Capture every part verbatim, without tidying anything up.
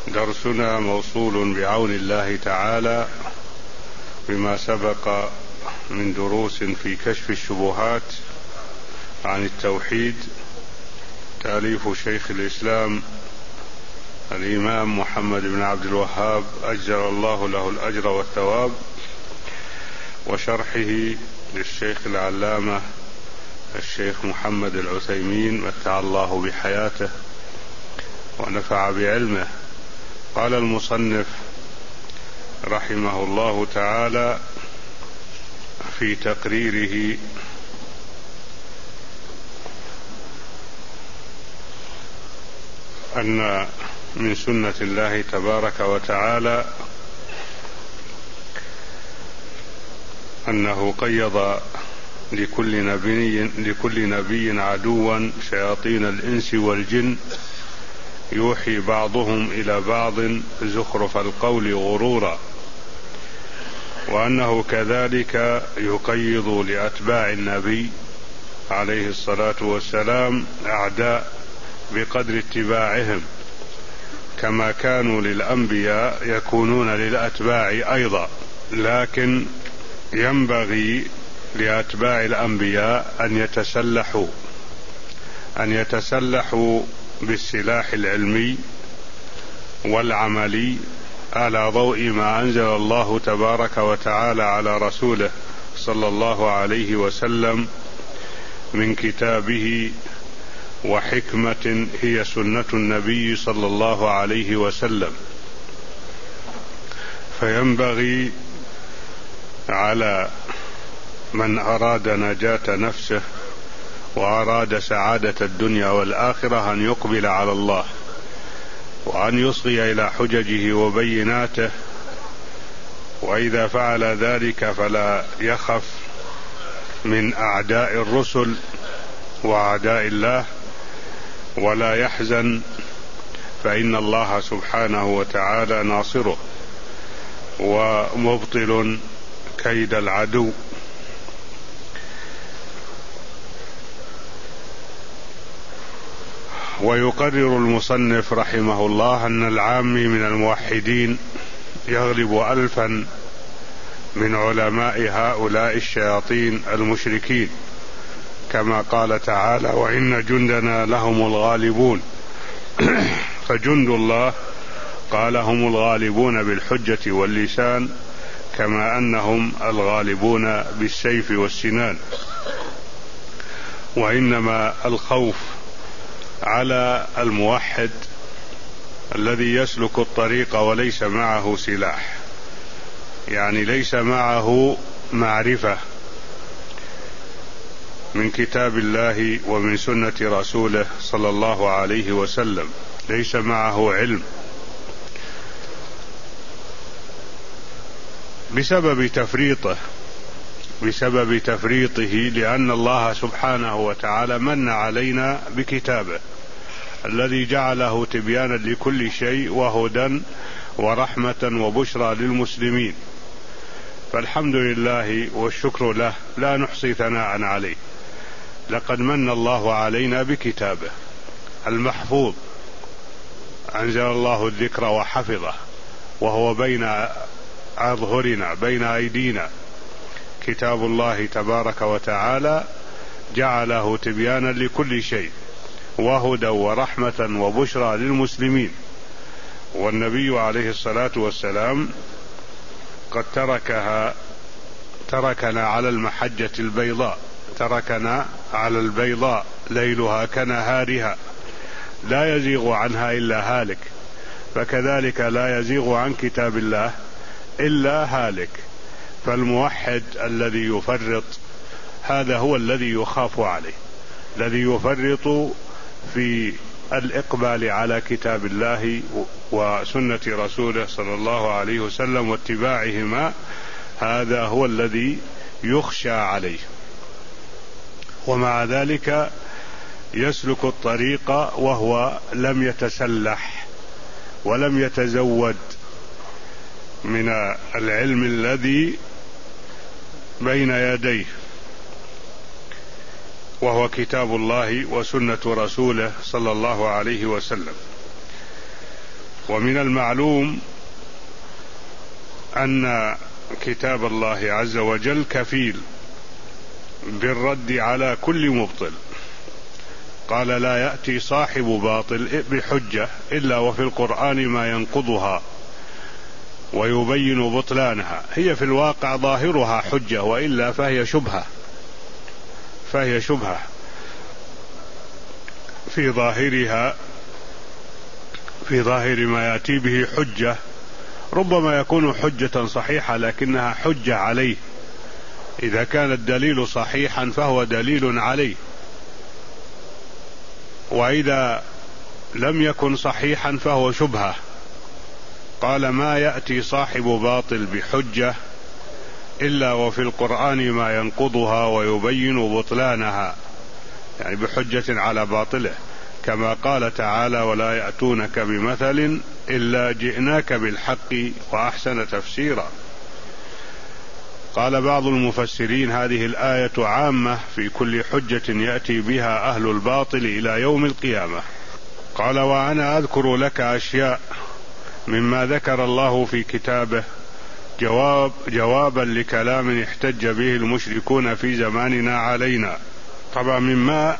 درسنا موصول بعون الله تعالى بما سبق من دروس في كشف الشبهات عن التوحيد، تأليف شيخ الإسلام الإمام محمد بن عبد الوهاب أجزل الله له الأجر والثواب، وشرحه للشيخ العلامة الشيخ محمد العثيمين متع الله بحياته ونفع بعلمه. قال المصنف رحمه الله تعالى في تقريره: أن من سنة الله تبارك وتعالى أنه قيض لكل نبي, لكل نبي عدوا شياطين الإنس والجن يوحي بعضهم إلى بعض زخرف القول غرورا، وأنه كذلك يقيض لأتباع النبي عليه الصلاة والسلام أعداء بقدر اتباعهم، كما كانوا للأنبياء يكونون للأتباع أيضا. لكن ينبغي لأتباع الأنبياء أن يتسلحوا أن يتسلحوا بالسلاح العلمي والعملي على ضوء ما أنزل الله تبارك وتعالى على رسوله صلى الله عليه وسلم من كتابه وحكمة هي سنة النبي صلى الله عليه وسلم. فينبغي على من أراد نجاة نفسه وأراد سعادة الدنيا والآخرة أن يقبل على الله وأن يصغي إلى حججه وبيناته، وإذا فعل ذلك فلا يخف من أعداء الرسل وأعداء الله ولا يحزن، فإن الله سبحانه وتعالى ناصره ومبطل كيد العدو. ويقرر المصنف رحمه الله أن العامي من الموحدين يغلب ألفا من علماء هؤلاء الشياطين المشركين، كما قال تعالى: وإن جندنا لهم الغالبون. فجند الله قال هم الغالبون بالحجة واللسان، كما أنهم الغالبون بالسيف والسنان. وإنما الخوف على الموحد الذي يسلك الطريق وليس معه سلاح، يعني ليس معه معرفة من كتاب الله ومن سنة رسوله صلى الله عليه وسلم، ليس معه علم بسبب تفريطه بسبب تفريطه لأن الله سبحانه وتعالى من علينا بكتابه الذي جعله تبيانا لكل شيء وهدى ورحمة وبشرى للمسلمين، فالحمد لله والشكر له، لا نحصي ثناء عليه. لقد من الله علينا بكتابه المحفوظ، أنزل الله الذكر وحفظه وهو بين أظهرنا بين أيدينا. كتاب الله تبارك وتعالى جعله تبيانا لكل شيء وهدى ورحمة وبشرى للمسلمين، والنبي عليه الصلاة والسلام قد تركها تركنا على المحجة البيضاء تركنا على البيضاء ليلها كنهارها لا يزيغ عنها إلا هالك، فكذلك لا يزيغ عن كتاب الله إلا هالك. فالموحد الذي يفرط هذا هو الذي يخاف عليه، الذي يفرط في الإقبال على كتاب الله وسنة رسوله صلى الله عليه وسلم واتباعهما، هذا هو الذي يخشى عليه. ومع ذلك يسلك الطريق وهو لم يتسلح ولم يتزود من العلم الذي بين يديه، وهو كتاب الله وسنة رسوله صلى الله عليه وسلم. ومن المعلوم أن كتاب الله عز وجل كفيل بالرد على كل مبطل. قال: لا يأتي صاحب باطل بحجة إلا وفي القرآن ما ينقضها ويبين بطلانها. هي في الواقع ظاهرها حجة، وإلا فهي شبهة فهي شبهة في ظاهرها في ظاهر ما يأتي به حجة، ربما يكون حجة صحيحة لكنها حجة عليه. إذا كان الدليل صحيحا فهو دليل عليه، وإذا لم يكن صحيحا فهو شبهة. قال: ما يأتي صاحب باطل بحجة إلا وفي القرآن ما ينقضها ويبين بطلانها، يعني بحجة على باطله، كما قال تعالى: ولا يأتونك بمثل إلا جئناك بالحق وأحسن تفسيرا. قال بعض المفسرين: هذه الآية عامة في كل حجة يأتي بها أهل الباطل إلى يوم القيامة. قال: وأنا أذكر لك أشياء مما ذكر الله في كتابه جواب جوابا لكلام احتج به المشركون في زماننا علينا. طبعا مما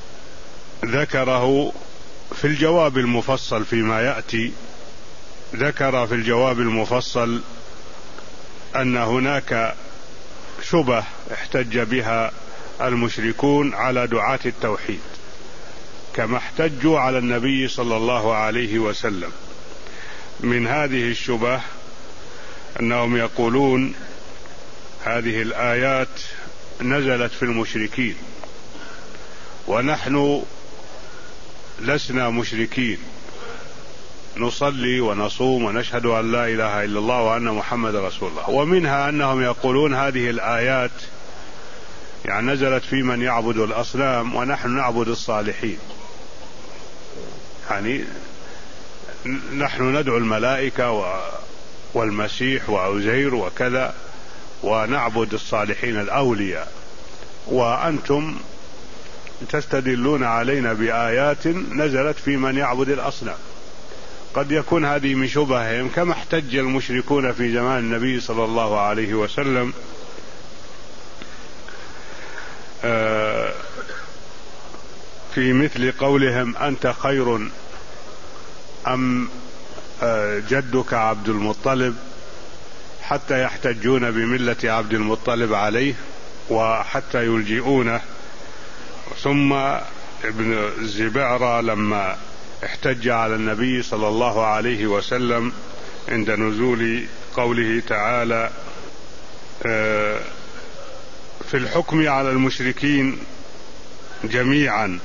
ذكره في الجواب المفصل فيما يأتي، ذكر في الجواب المفصل أن هناك شبه احتج بها المشركون على دعاة التوحيد، كما احتجوا على النبي صلى الله عليه وسلم. من هذه الشبه أنهم يقولون: هذه الآيات نزلت في المشركين، ونحن لسنا مشركين، نصلي ونصوم ونشهد أن لا إله إلا الله وأن محمد رسول الله. ومنها أنهم يقولون: هذه الآيات يعني نزلت في من يعبد الأصنام ونحن نعبد الصالحين، يعني نحن ندعو الملائكة والمسيح وعزير وكذا، ونعبد الصالحين الأولياء، وأنتم تستدلون علينا بآيات نزلت في من يعبد الأصنام. قد يكون هذه من شبههم، كما احتج المشركون في زمان النبي صلى الله عليه وسلم في مثل قولهم: أنت خير أم جدك عبد المطلب، حتى يحتجون بملة عبد المطلب عليه وحتى يلجئونه. ثم ابن الزبعرة لما احتج على النبي صلى الله عليه وسلم عند نزول قوله تعالى في الحكم على المشركين جميعا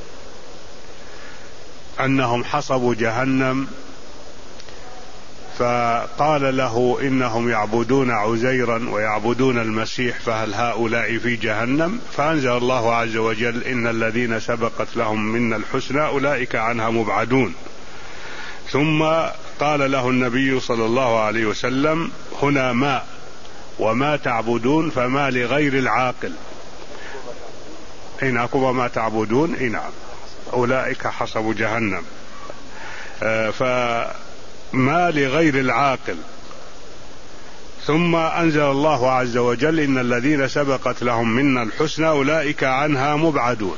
أنهم حصبوا جهنم، فقال له: إنهم يعبدون عزيرا ويعبدون المسيح، فهل هؤلاء في جهنم؟ فأنزل الله عز وجل: إن الذين سبقت لهم منا الحسنى أولئك عنها مبعدون. ثم قال له النبي صلى الله عليه وسلم: هنا ما وما تعبدون فما لغير العاقل. إن وما تعبدون إن أولئك حصبوا جهنم، فما لغير العاقل. ثم أنزل الله عز وجل: إن الذين سبقت لهم منا الحسنى أولئك عنها مبعدون.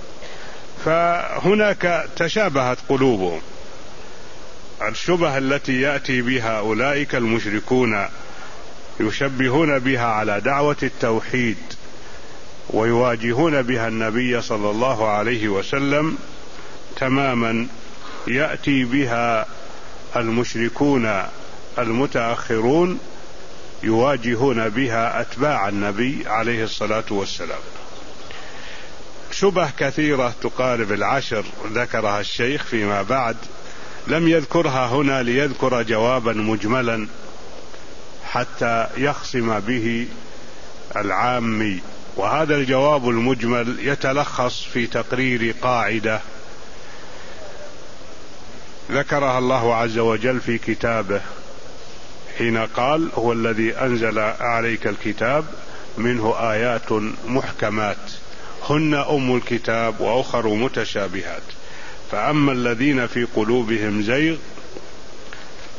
فهناك تشابهت قلوبهم. الشبه التي يأتي بها أولئك المشركون يشبهون بها على دعوة التوحيد ويواجهون بها النبي صلى الله عليه وسلم تماما، يأتي بها المشركون المتأخرون يواجهون بها أتباع النبي عليه الصلاة والسلام. شبه كثيرة تقارب العشر ذكرها الشيخ فيما بعد، لم يذكرها هنا ليذكر جوابا مجملا حتى يخصم به العامي. وهذا الجواب المجمل يتلخص في تقرير قاعدة ذكرها الله عز وجل في كتابه حين قال: هو الذي أنزل عليك الكتاب منه آيات محكمات هن أم الكتاب وأخر متشابهات، فأما الذين في قلوبهم زيغ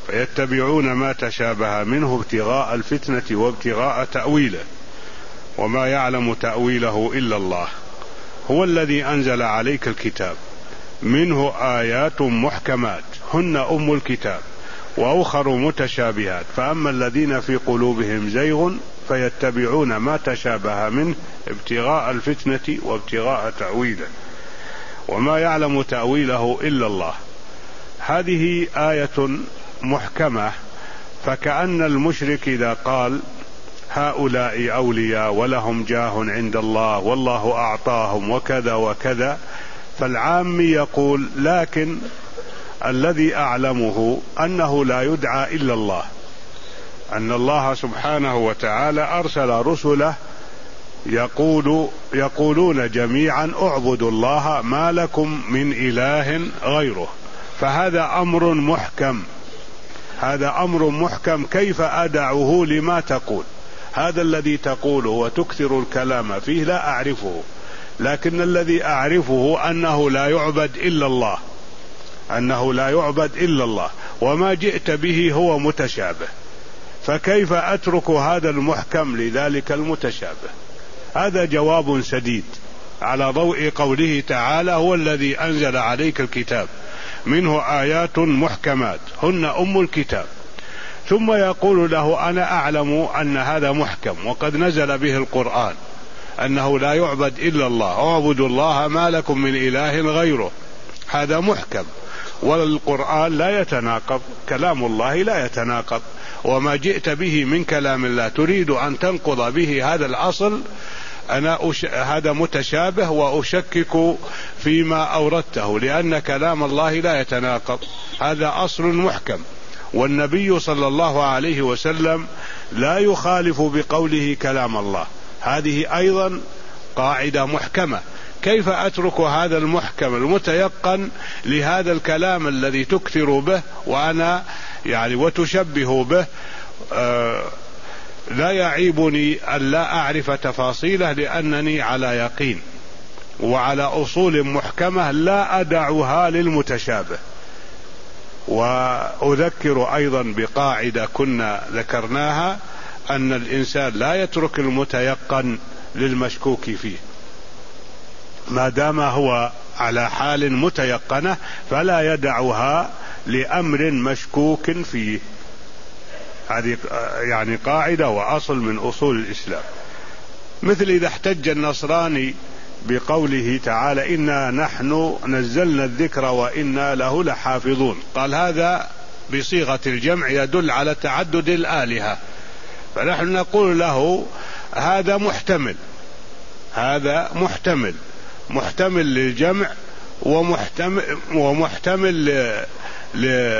فيتبعون ما تشابه منه ابتغاء الفتنة وابتغاء تأويله وما يعلم تأويله إلا الله. هو الذي أنزل عليك الكتاب منه آيات محكمات هن أم الكتاب وأخر متشابهات فأما الذين في قلوبهم زيغ فيتبعون ما تشابه منه ابتغاء الفتنة وابتغاء تأويله وما يعلم تأويله إلا الله. هذه آية محكمة، فكأن المشرك إذا قال هؤلاء أولياء ولهم جاه عند الله والله أعطاهم وكذا وكذا، فالعام يقول لكن الذي أعلمه أنه لا يدعى إلا الله، أن الله سبحانه وتعالى أرسل رسله يقول يقولون جميعا اعبدوا الله ما لكم من إله غيره، فهذا أمر محكم، هذا أمر محكم. كيف أدعه لما تقول؟ هذا الذي تقوله وتكثر الكلام فيه لا أعرفه، لكن الذي أعرفه أنه لا يعبد إلا الله، أنه لا يعبد إلا الله، وما جئت به هو متشابه، فكيف أترك هذا المحكم لذلك المتشابه؟ هذا جواب سديد على ضوء قوله تعالى هو الذي أنزل عليك الكتاب منه آيات محكمات هن أم الكتاب، ثم يقول له أنا أعلم أن هذا محكم وقد نزل به القرآن أنه لا يعبد إلا الله، اعبدوا الله ما لكم من إله غيره، هذا محكم، والقرآن لا يتناقض، كلام الله لا يتناقض، وما جئت به من كلام الله تريد أن تنقض به هذا الأصل، أنا أش... هذا متشابه وأشكك فيما أوردته، لأن كلام الله لا يتناقض، هذا أصل محكم، والنبي صلى الله عليه وسلم لا يخالف بقوله كلام الله، هذه أيضا قاعدة محكمة. كيف أترك هذا المحكم المتيقن لهذا الكلام الذي تكثر به وأنا يعني وتشبه به؟ آه لا يعيبني أن لا أعرف تفاصيله، لأنني على يقين وعلى أصول محكمة لا أدعها للمتشابه. وأذكر أيضا بقاعدة كنا ذكرناها، أن الإنسان لا يترك المتيقن للمشكوك فيه، ما دام هو على حال متيقنة فلا يدعها لأمر مشكوك فيه. هذه يعني قاعدة وأصل من أصول الإسلام. مثل إذا احتج النصراني بقوله تعالى إنا نحن نزلنا الذكر وإنا له لحافظون، قال هذا بصيغة الجمع يدل على تعدد الآلهة، فنحن نقول له هذا محتمل، هذا محتمل محتمل للجمع ومحتمل, ومحتمل ل... ل...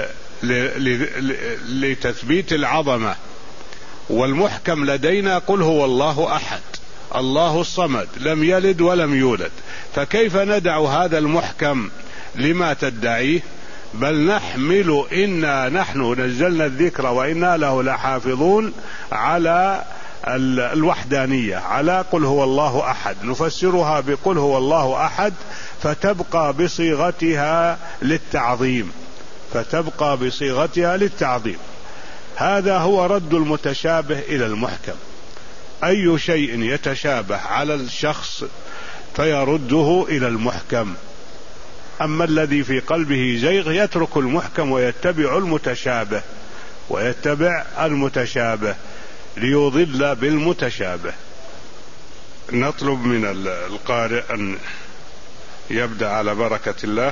لتثبيت العظمة، والمحكم لدينا قل هو الله أحد الله الصمد لم يلد ولم يولد، فكيف ندع هذا المحكم لما تدعيه؟ بل نحمل إنا نحن نزلنا الذكر وإنا له لحافظون على الوحدانية، على قل هو الله أحد، نفسرها بقل هو الله أحد فتبقى بصيغتها للتعظيم، فتبقى بصيغتها للتعظيم. هذا هو رد المتشابه إلى المحكم، أي شيء يتشابه على الشخص فيرده إلى المحكم، أما الذي في قلبه زيغ يترك المحكم ويتبع المتشابه ويتبع المتشابه ليضل بالمتشابه. نطلب من القارئ أن يبدأ على بركة الله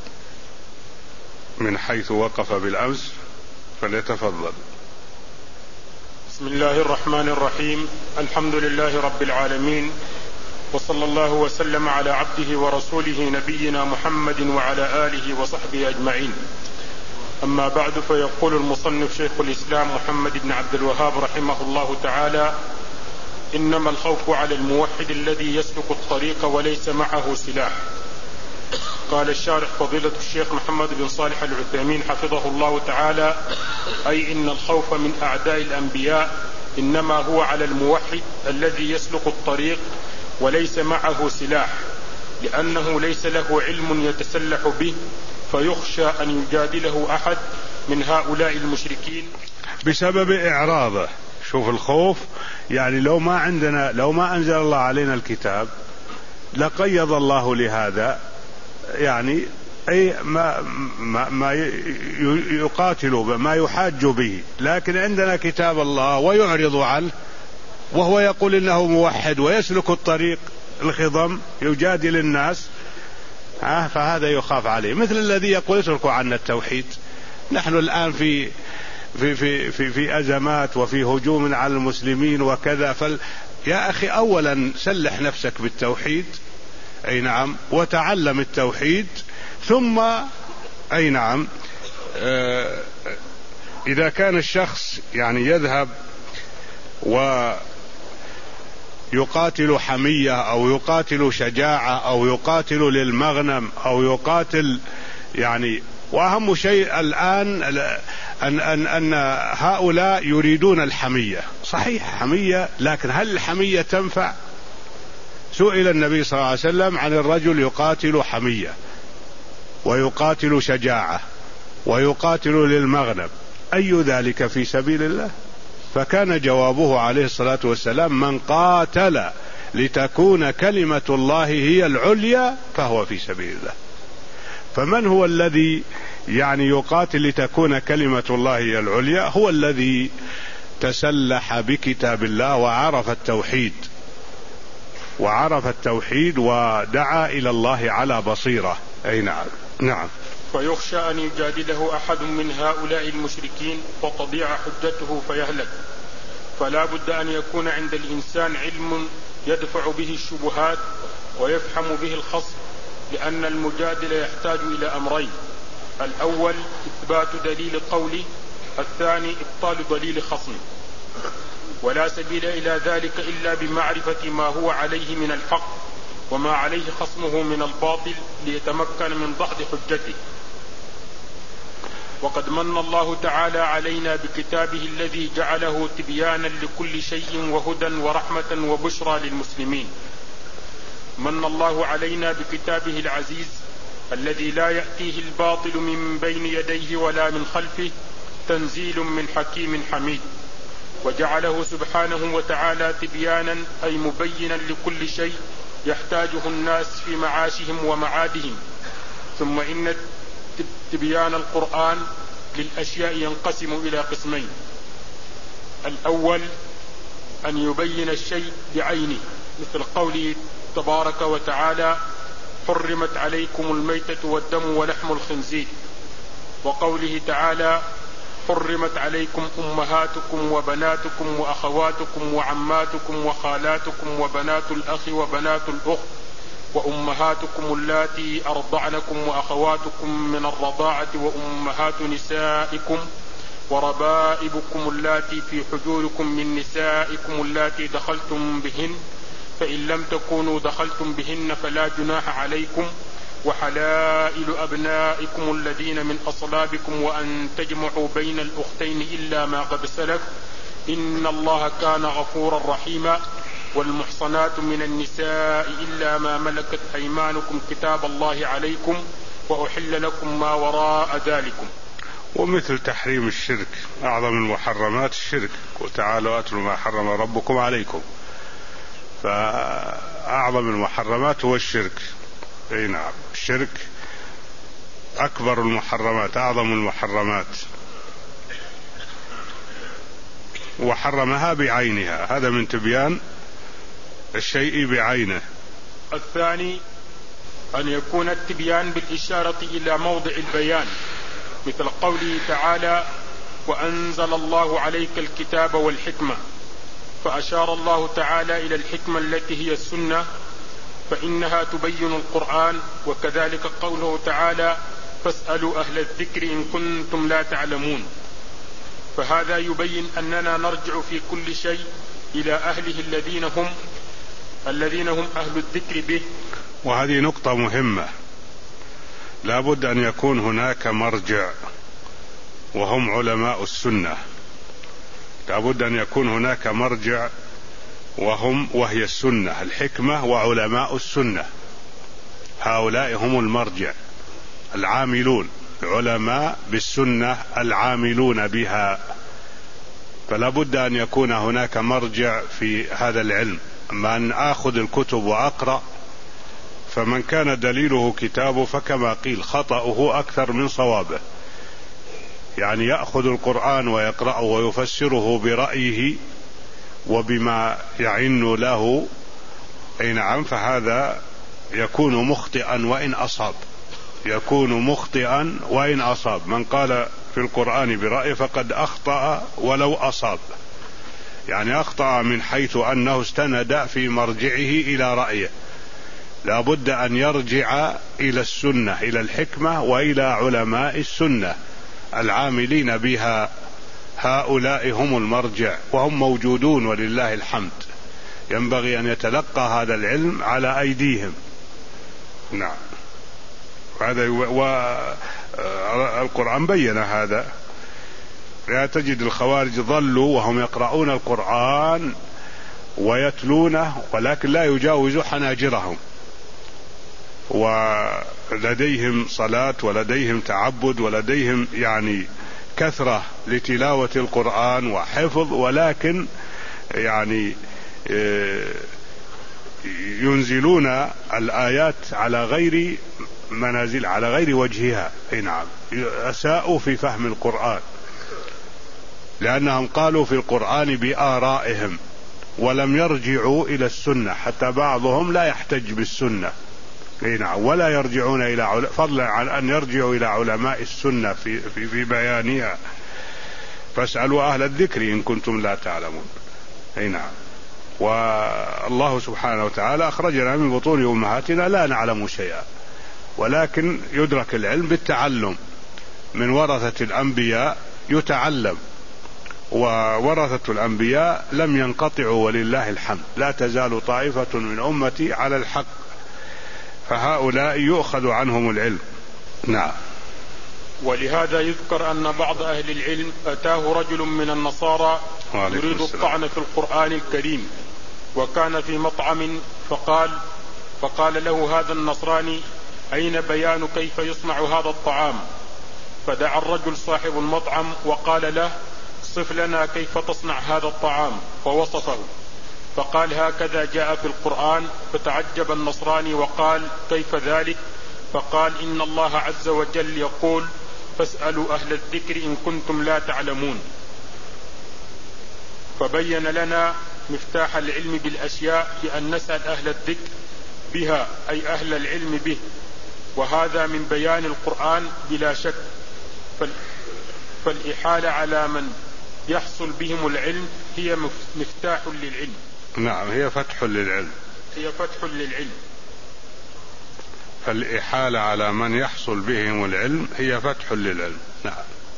من حيث وقف بالأمس، فليتفضل. بسم الله الرحمن الرحيم، الحمد لله رب العالمين، وصلى الله وسلم على عبده ورسوله نبينا محمد وعلى آله وصحبه أجمعين. أما بعد، فيقول المصنف شيخ الإسلام محمد بن عبد الوهاب رحمه الله تعالى: إنما الخوف على الموحد الذي يسلك الطريق وليس معه سلاح. قال الشارح فضيلة الشيخ محمد بن صالح العثيمين حفظه الله تعالى: أي إن الخوف من أعداء الأنبياء إنما هو على الموحد الذي يسلك الطريق وليس معه سلاح، لأنه ليس له علم يتسلح به فيخشى أن يجادله أحد من هؤلاء المشركين بسبب إعراضه. شوف الخوف، يعني لو ما عندنا لو ما أنزل الله علينا الكتاب لقيض الله لهذا، يعني أي ما, ما, ما يقاتل ما يحاج به، لكن عندنا كتاب الله ويعرض عنه وهو يقول إنه موحد ويسلك الطريق الخضم يجادل الناس، فهذا يخاف عليه. مثل الذي يقول اتركوا عنا التوحيد. نحن الآن في في في في, في أزمات وفي هجوم على المسلمين وكذا، فل يا أخي أولا سلح نفسك بالتوحيد، أي نعم، وتعلم التوحيد، ثم أي نعم آه إذا كان الشخص يعني يذهب ويقاتل حمية أو يقاتل شجاعة أو يقاتل للمغنم أو يقاتل يعني، وأهم شيء الآن أن, أن, أن هؤلاء يريدون الحمية. صحيح حمية، لكن هل الحمية تنفع؟ سئل النبي صلى الله عليه وسلم عن الرجل يقاتل حمية ويقاتل شجاعة ويقاتل للمغنم، أي ذلك في سبيل الله؟ فكان جوابه عليه الصلاة والسلام: من قاتل لتكون كلمة الله هي العليا فهو في سبيل الله. فمن هو الذي يعني يقاتل لتكون كلمة الله هي العليا؟ هو الذي تسلح بكتاب الله وعرف التوحيد وعرف التوحيد ودعا إلى الله على بصيرة. أي نعم نعم. فيخشى أن يجادله أحد من هؤلاء المشركين فتضيع حجته فيهلك. فلا بد أن يكون عند الإنسان علم يدفع به الشبهات ويفهم به الخصم، لأن المجادل يحتاج إلى أمرين: الأول إثبات دليل قولي، الثاني إبطال دليل خصم. ولا سبيل إلى ذلك إلا بمعرفة ما هو عليه من الحق وما عليه خصمه من الباطل ليتمكن من دحض حجته. وقد من الله تعالى علينا بكتابه الذي جعله تبيانا لكل شيء وهدى ورحمة وبشرى للمسلمين. من الله علينا بكتابه العزيز الذي لا يأتيه الباطل من بين يديه ولا من خلفه، تنزيل من حكيم حميد. وجعله سبحانه وتعالى تبيانا أي مبينا لكل شيء يحتاجه الناس في معاشهم ومعادهم. ثم إن تبيان القرآن للأشياء ينقسم إلى قسمين: الأول أن يبين الشيء بعينه، مثل قوله تبارك وتعالى: حرمت عليكم الميتة والدم ولحم الخنزير، وقوله تعالى: حرمت عليكم أمهاتكم وبناتكم وأخواتكم وعماتكم وخالاتكم وبنات الأخ وبنات الأخت وأمهاتكم اللاتي أرضعنكم وأخواتكم من الرضاعة وأمهات نسائكم وربائبكم اللاتي في حجوركم من نسائكم اللاتي دخلتم بهن، فإن لم تكونوا دخلتم بهن فلا جناح عليكم، وحلائل أبنائكم الذين من أصلابكم وأن تجمعوا بين الأختين إلا ما قد سلف، إن الله كان غفورا رحيما. والمحصنات من النساء إلا ما ملكت أيمانكم كتاب الله عليكم، وأحل لكم ما وراء ذلكم. ومثل تحريم الشرك، أعظم المحرمات الشرك، وتعالوا أتلوا ما حرم ربكم عليكم، فأعظم المحرمات هو الشرك. أي نعم، الشرك أكبر المحرمات، أعظم المحرمات، وحرمها بعينها. هذا من تبيان الشيء بعينه. الثاني أن يكون التبيان بالإشارة إلى موضع البيان، مثل قوله تعالى: وأنزل الله عليك الكتاب والحكمة، فأشار الله تعالى إلى الحكمة التي هي السنة، فإنها تبين القرآن. وكذلك قوله تعالى: فاسألوا أهل الذكر إن كنتم لا تعلمون. فهذا يبين أننا نرجع في كل شيء إلى أهله الذين هم الذين هم أهل الذكر به. وهذه نقطة مهمة، لا بد أن يكون هناك مرجع وهم علماء السنة. لا بد أن يكون هناك مرجع وهم وهي السنة، الحكمة وعلماء السنة، هؤلاء هم المرجع. العاملون، علماء بالسنة العاملون بها. فلا بد أن يكون هناك مرجع في هذا العلم. أما أن آخذ الكتب وأقرأ، فمن كان دليله كتابه فكما قيل خطأه أكثر من صوابه، يعني يأخذ القرآن ويقرأه ويفسره برأيه وبما يعن له، أي نعم، فهذا يكون مخطئا وإن أصاب، يكون مخطئا وإن أصاب. من قال في القرآن برأيه فقد أخطأ ولو أصاب، يعني أخطأ من حيث أنه استند في مرجعه إلى رأيه. لا بد أن يرجع إلى السنة، إلى الحكمة وإلى علماء السنة العاملين بها. هؤلاء هم المرجع وهم موجودون ولله الحمد. ينبغي أن يتلقى هذا العلم على أيديهم. نعم، هذا والقرآن بين هذا. لا تجد الخوارج ظلوا وهم يقرؤون القرآن ويتلونه ولكن لا يجاوز حناجرهم، ولديهم صلاة ولديهم تعبد ولديهم يعني كثرة لتلاوة القرآن وحفظ، ولكن يعني ينزلون الآيات على غير منازل، على غير وجهها. أي نعم، أساءوا في فهم القرآن لأنهم قالوا في القرآن بآرائهم ولم يرجعوا إلى السنة، حتى بعضهم لا يحتج بالسنة. أي نعم، ولا يرجعون إلى عل... فضلا عن أن يرجعوا إلى علماء السنة في, في, في بيانها. فاسألوا أهل الذكر إن كنتم لا تعلمون. أي نعم. والله سبحانه وتعالى أخرجنا من بطون أمهاتنا لا نعلم شيئا، ولكن يدرك العلم بالتعلم. من ورثة الأنبياء يتعلم، وورثة الأنبياء لم ينقطعوا ولله الحمد. لا تزال طائفة من أمتي على الحق، فهؤلاء يؤخذ عنهم العلم. نعم. ولهذا يذكر أن بعض أهل العلم أتاه رجل من النصارى يريد الطعن في القرآن الكريم، وكان في مطعم فقال فقال له هذا النصراني: أين بيان كيف يصنع هذا الطعام؟ فدعا الرجل صاحب المطعم وقال له: صف لنا كيف تصنع هذا الطعام. فوصفه فقال: هكذا جاء في القرآن. فتعجب النصراني وقال: كيف ذلك؟ فقال: إن الله عز وجل يقول: فاسألوا أهل الذكر إن كنتم لا تعلمون. فبين لنا مفتاح العلم بالأشياء بأن نسأل أهل الذكر بها، أي أهل العلم به، وهذا من بيان القرآن بلا شك. فالإحالة على من يحصل بهم العلم هي مفتاح للعلم. نعم، هي فتح للعلم، هي فتح للعلم. فالإحالة على من يحصل بهم العلم هي فتح للعلم. نعم.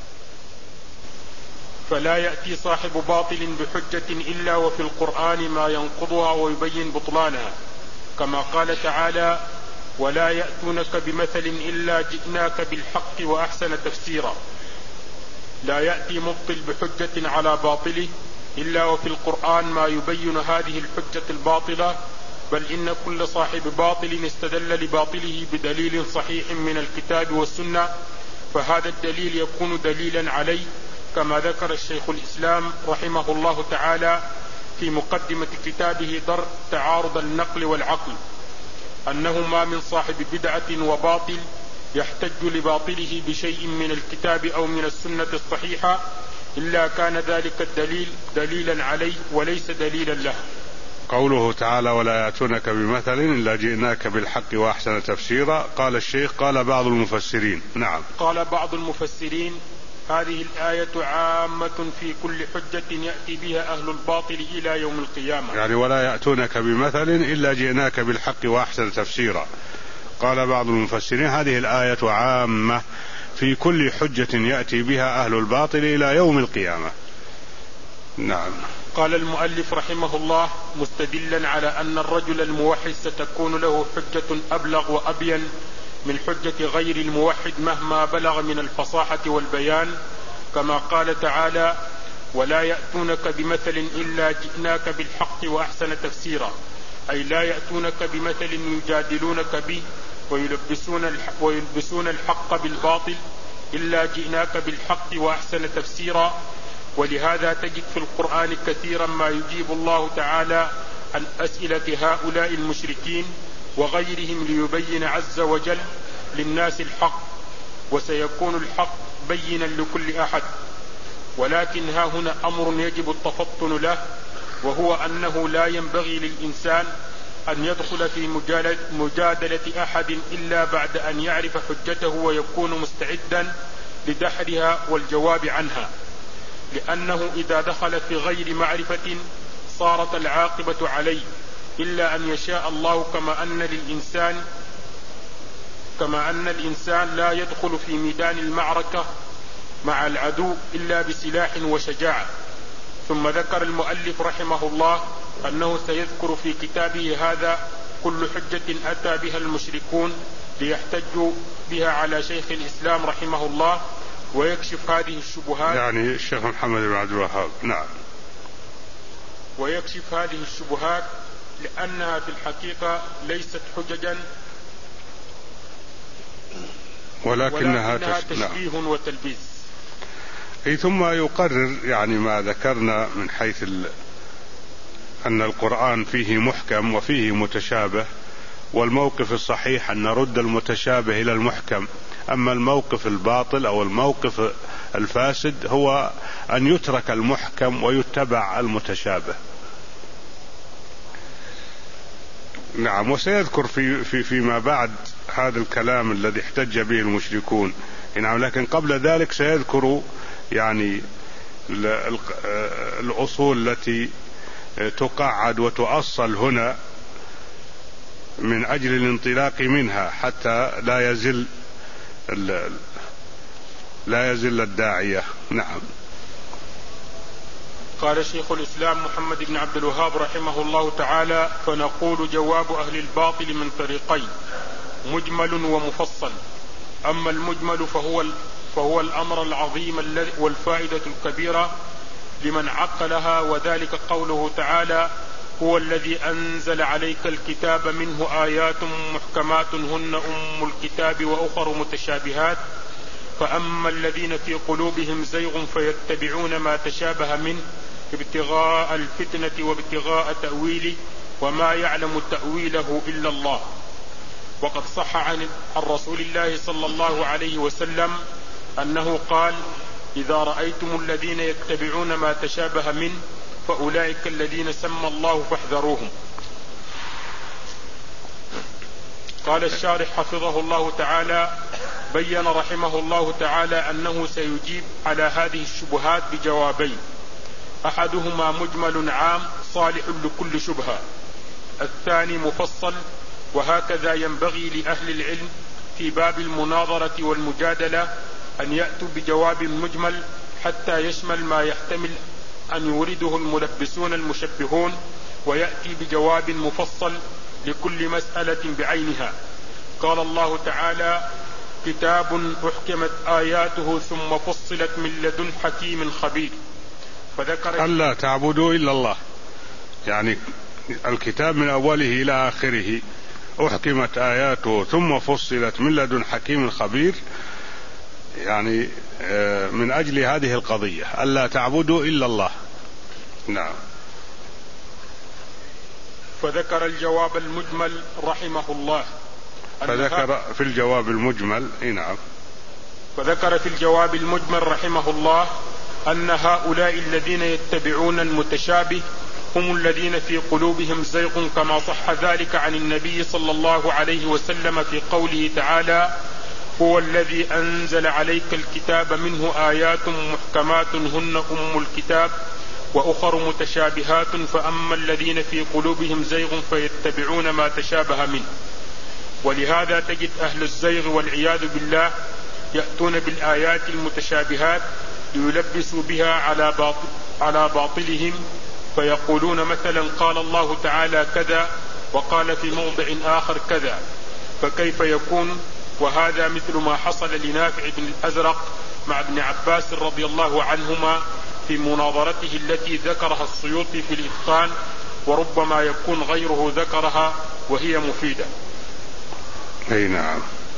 فلا يأتي صاحب باطل بحجة إلا وفي القرآن ما ينقضها ويبين بطلانها، كما قال تعالى: ولا يأتونك بمثل إلا جئناك بالحق وأحسن تفسيرا. لا يأتي مبطل بحجة على باطله إلا وفي القرآن ما يبين هذه الحجة الباطلة، بل إن كل صاحب باطل استدل لباطله بدليل صحيح من الكتاب والسنة، فهذا الدليل يكون دليلا عليه، كما ذكر الشيخ الإسلام رحمه الله تعالى في مقدمة كتابه درء تعارض النقل والعقل، أنه ما من صاحب بدعة وباطل يحتج لباطله بشيء من الكتاب أو من السنة الصحيحة إلا كان ذلك الدليل دليلا عليه وليس دليلا له. قوله تعالى: ولا يأتونك بمثل إلا جئناك بالحق وأحسن تفسيرا. قال الشيخ: قال بعض المفسرين. نعم. قال بعض المفسرين: هذه الآية عامة في كل حجة يأتي بها أهل الباطل إلى يوم القيامة. يعني ولا يأتونك بمثل إلا جئناك بالحق وأحسن تفسيرا. قال بعض المفسرين: هذه الآية عامة في كل حجة يأتي بها أهل الباطل إلى يوم القيامة. نعم. قال المؤلف رحمه الله مستدلا على أن الرجل الموحد ستكون له حجة أبلغ وأبين من حجة غير الموحد مهما بلغ من الفصاحة والبيان، كما قال تعالى: ولا يأتونك بمثل إلا جئناك بالحق وأحسن تفسيرا، أي لا يأتونك بمثل يجادلونك به ويلبسون الحق, ويلبسون الحق بالباطل إلا جئناك بالحق وأحسن تفسيرا. ولهذا تجد في القرآن كثيرا ما يجيب الله تعالى عن أسئلة هؤلاء المشركين وغيرهم ليبين عز وجل للناس الحق، وسيكون الحق بينا لكل أحد. ولكن ها هنا أمر يجب التفطن له، وهو أنه لا ينبغي للإنسان أن يدخل في مجادلة أحد إلا بعد أن يعرف حجته ويكون مستعدا لدحرها والجواب عنها، لأنه إذا دخل في غير معرفة صارت العاقبة عليه، إلا أن يشاء الله، كما أن للإنسان كما أن الإنسان لا يدخل في ميدان المعركة مع العدو إلا بسلاح وشجاعة. ثم ذكر المؤلف رحمه الله أنه سيذكر في كتابه هذا كل حجة أتى بها المشركون ليحتجوا بها على شيخ الإسلام رحمه الله ويكشف هذه الشبهات، يعني الشيخ محمد بن عبد الوهاب. نعم. ويكشف هذه الشبهات لأنها في الحقيقة ليست حججا ولكنها, ولكنها تشبيه نعم. وتلبيس. ثم يقرر يعني ما ذكرنا من حيث أن القرآن فيه محكم وفيه متشابه، والموقف الصحيح أن نرد المتشابه إلى المحكم، أما الموقف الباطل أو الموقف الفاسد هو أن يترك المحكم ويتبع المتشابه. نعم. وسيذكر في في فيما بعد هذا الكلام الذي احتج به المشركون. نعم. لكن قبل ذلك سيذكر يعني الأصول التي تقعد وتؤصل هنا من أجل الانطلاق منها حتى لا يزل لا يزل الداعية. نعم. قال شيخ الإسلام محمد بن عبد الوهاب رحمه الله تعالى: فنقول جواب أهل الباطل من طريقين: مجمل ومفصل. أما المجمل فهو فهو الأمر العظيم والفائدة الكبيرة لمن عقلها، وذلك قوله تعالى: هو الذي أنزل عليك الكتاب منه آيات محكمات هن أم الكتاب وأخر متشابهات، فأما الذين في قلوبهم زيغ فيتبعون ما تشابه منه ابتغاء الفتنة وابتغاء تأويله وما يعلم تأويله إلا الله. وقد صح عن رسول الله صلى الله عليه وسلم أنه قال: إذا رأيتم الذين يتبعون ما تشابه منه فأولئك الذين سمى الله فاحذروهم. قال الشارح حفظه الله تعالى: بين رحمه الله تعالى أنه سيجيب على هذه الشبهات بجوابين: أحدهما مجمل عام صالح لكل شبهة، الثاني مفصل. وهكذا ينبغي لأهل العلم في باب المناظرة والمجادلة أن يأتوا بجواب مجمل حتى يشمل ما يحتمل أن يورده الملبسون المشبهون، ويأتي بجواب مفصل لكل مسألة بعينها. قال الله تعالى: كتاب أحكمت آياته ثم فصلت من لدن حكيم خبير. فذكر ألا تعبدوا إلا الله، يعني الكتاب من أوله إلى آخره أحكمت آياته ثم فصلت من لدن حكيم خبير، يعني من أجل هذه القضية ألا تعبدوا إلا الله. نعم. فذكر الجواب المجمل رحمه الله فذكر في الجواب المجمل نعم فذكر في الجواب المجمل رحمه الله أن هؤلاء الذين يتبعون المتشابه هم الذين في قلوبهم زيغ، كما صح ذلك عن النبي صلى الله عليه وسلم في قوله تعالى: هو الذي أنزل عليك الكتاب منه آيات محكمات هن أم الكتاب وأخر متشابهات، فأما الذين في قلوبهم زيغ فيتبعون ما تشابه منه. ولهذا تجد أهل الزيغ والعياذ بالله يأتون بالآيات المتشابهات ليلبسوا بها على باطل على باطلهم، فيقولون مثلا: قال الله تعالى كذا وقال في موضع آخر كذا، فكيف يكون؟ وهذا مثل ما حصل لنافع بن الأزرق مع ابن عباس رضي الله عنهما في مناظرته التيذكرها السيوطي في الإتقان، وربما يكون غيره ذكرها وهي مفيدة. أي نعم.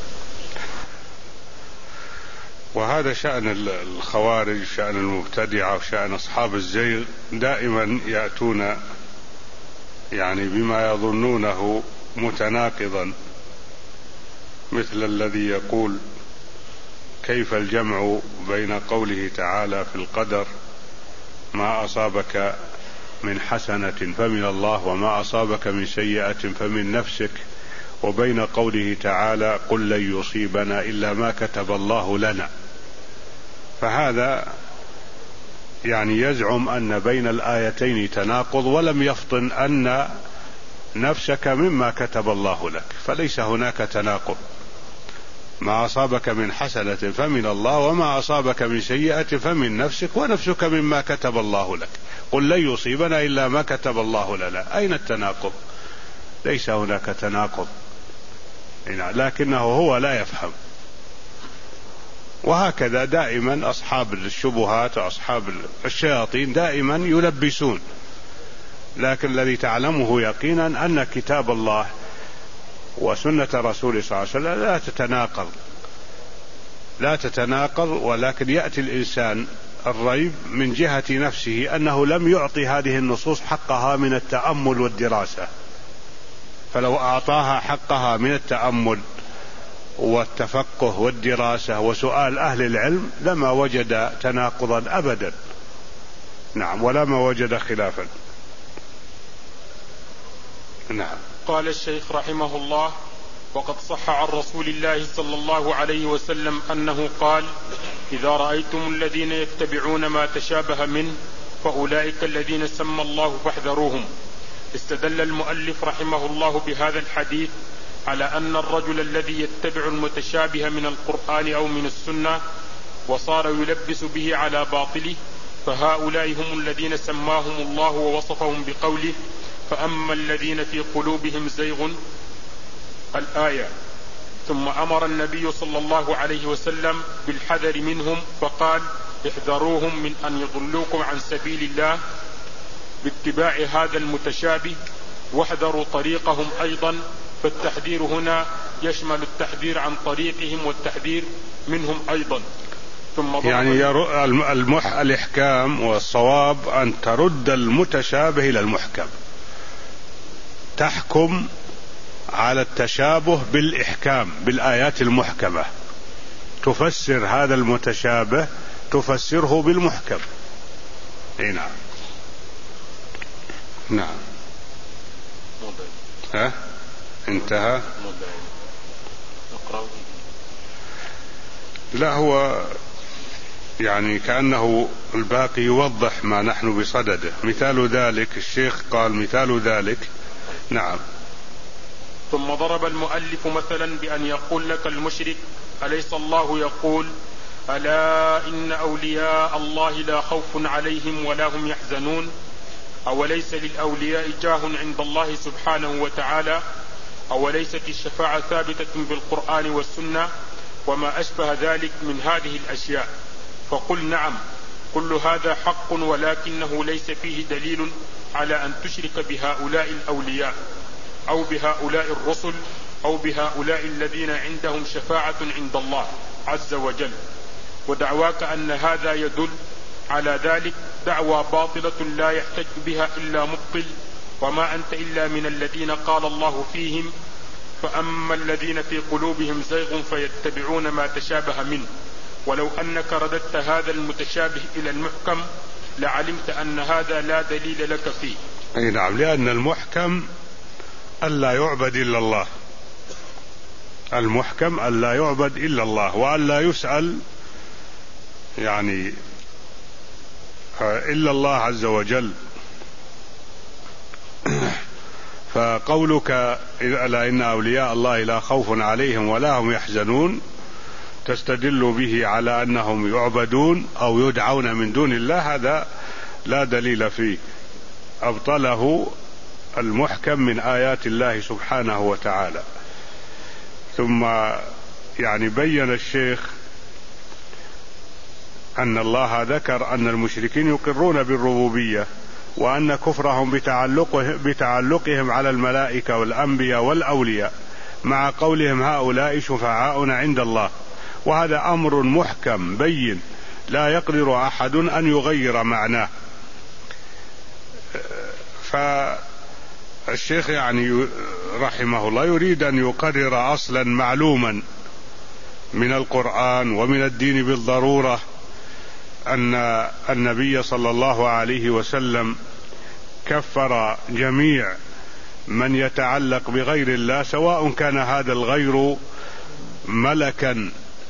وهذا شأن الخوارج، شأن المبتدعة وشأن أصحاب الزيغ، دائما يأتون يعني بما يظنونه متناقضا، مثل الذي يقول كيف الجمع بين قوله تعالى في القدر ما أصابك من حسنة فمن الله وما أصابك من سيئة فمن نفسك، وبين قوله تعالى قل لن يصيبنا إلا ما كتب الله لنا. فهذا يعني يزعم أن بين الآيتين تناقض، ولم يفطن أن نفسك مما كتب الله لك، فليس هناك تناقض. ما أصابك من حسنة فمن الله وما أصابك من سيئة فمن نفسك، ونفسك مما كتب الله لك. قل لن يصيبنا إلا ما كتب الله لنا. أين التناقض؟ ليس هناك تناقض، لكنه هو لا يفهم. وهكذا دائما أصحاب الشبهات وأصحاب الشياطين دائما يلبسون، لكن الذي تعلمه يقينا أن كتاب الله وسنة رسوله صلى الله عليه وسلم لا تتناقض لا تتناقض ولكن يأتي الإنسان الريب من جهة نفسه أنه لم يعطي هذه النصوص حقها من التأمل والدراسة، فلو أعطاها حقها من التأمل والتفقه والدراسة وسؤال أهل العلم لما وجد تناقضا أبدا. نعم، ولا ما وجد خلافا. نعم. قال الشيخ رحمه الله: وقد صح عن رسول الله صلى الله عليه وسلم أنه قال: إذا رأيتم الذين يتبعون ما تشابه منه فأولئك الذين سمى الله فاحذروهم. استدل المؤلف رحمه الله بهذا الحديث على أن الرجل الذي يتبع المتشابه من القرآن أو من السنة وصار يلبس به على باطله فهؤلاء هم الذين سماهم الله ووصفهم بقوله: فأما الذين في قلوبهم زيغ، الآية. ثم أمر النبي صلى الله عليه وسلم بالحذر منهم فقال: احذروهم من أن يضلوكم عن سبيل الله باتباع هذا المتشابه، واحذروا طريقهم أيضا. فالتحذير هنا يشمل التحذير عن طريقهم والتحذير منهم أيضا. ثم يعني المح الإحكام والصواب أن ترد المتشابه إلى المحكم، تحكم على التشابه بالإحكام بالآيات المحكمة، تفسر هذا المتشابه تفسره بالمحكم. نعم. نعم. ها انتهى. لا، هو يعني كأنه الباقي يوضح ما نحن بصدده. مثال ذلك الشيخ قال مثال ذلك. نعم. ثم ضرب المؤلف مثلا بأن يقول لك المشرك: أليس الله يقول: ألا إن أولياء الله لا خوف عليهم ولا هم يحزنون؟ أوليس للأولياء جاه عند الله سبحانه وتعالى؟ أوليست الشفاعة ثابتة بالقرآن والسنة وما أشبه ذلك من هذه الأشياء؟ فقل: نعم، كل هذا حق، ولكنه ليس فيه دليل على أن تشرك بهؤلاء الأولياء أو بهؤلاء الرسل أو بهؤلاء الذين عندهم شفاعة عند الله عز وجل. ودعواك أن هذا يدل على ذلك دعوى باطلة لا يحتج بها إلا مبطل، وما أنت إلا من الذين قال الله فيهم: فأما الذين في قلوبهم زيغ فيتبعون ما تشابه منه. ولو أنك رددت هذا المتشابه إلى المحكم لعلمت أن هذا لا دليل لك فيه. أي نعم، لأن المحكم ألا يعبد إلا الله، المحكم ألا يعبد إلا الله وألا يسأل يعني إلا الله عز وجل. فقولك ألا إن أولياء الله لا خوف عليهم ولا هم يحزنون تستدل به على أنهم يعبدون أو يدعون من دون الله، هذا لا دليل فيه، أبطله المحكم من آيات الله سبحانه وتعالى. ثم يعني بين الشيخ أن الله ذكر أن المشركين يقرون بالربوبية، وأن كفرهم بتعلقه بتعلقهم على الملائكة والأنبياء والأولياء مع قولهم هؤلاء شفعاؤنا عند الله، وهذا أمر محكم بين لا يقدر أحد أن يغير معناه. فالشيخ يعني رحمه الله يريد أن يقرر أصلا معلوما من القرآن ومن الدين بالضرورة، أن النبي صلى الله عليه وسلم كفر جميع من يتعلق بغير الله، سواء كان هذا الغير ملكا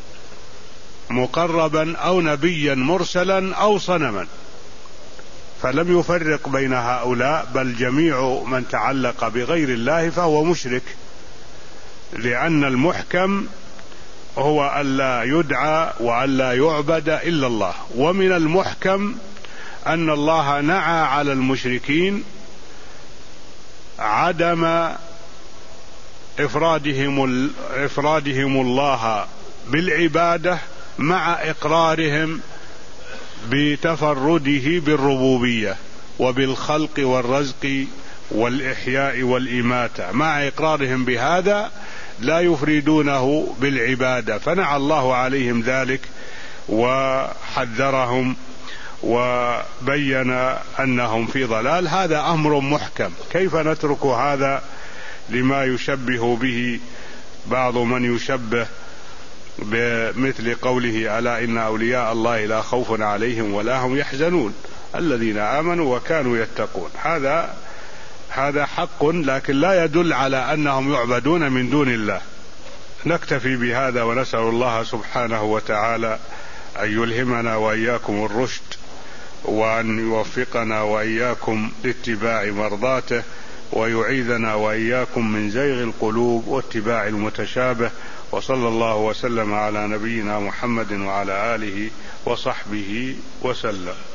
مقربا أو نبيا مرسلا أو صنما، فلم يفرق بين هؤلاء، بل جميع من تعلق بغير الله فهو مشرك، لأن المحكم هو ألا يدعى وألا يعبد إلا الله. ومن المحكم أن الله نعى على المشركين عدم إفرادهم, إفرادهم الله بالعبادة مع إقرارهم بتفرده بالربوبية وبالخلق والرزق والإحياء والإماتة، مع إقرارهم بهذا لا يفردونه بالعبادة، فنعى الله عليهم ذلك وحذرهم وبين أنهم في ضلال. هذا أمر محكم، كيف نترك هذا لما يشبه به بعض من يشبه بمثل قوله ألا إن أولياء الله لا خوف عليهم ولا هم يحزنون الذين آمنوا وكانوا يتقون. هذا هذا حق، لكن لا يدل على أنهم يعبدون من دون الله. نكتفي بهذا ونسأل الله سبحانه وتعالى أن يلهمنا وإياكم الرشد، وأن يوفقنا وإياكم لاتباع مرضاته، ويعيذنا وإياكم من زيغ القلوب واتباع المتشابه. وصلى الله وسلم على نبينا محمد وعلى آله وصحبه وسلم.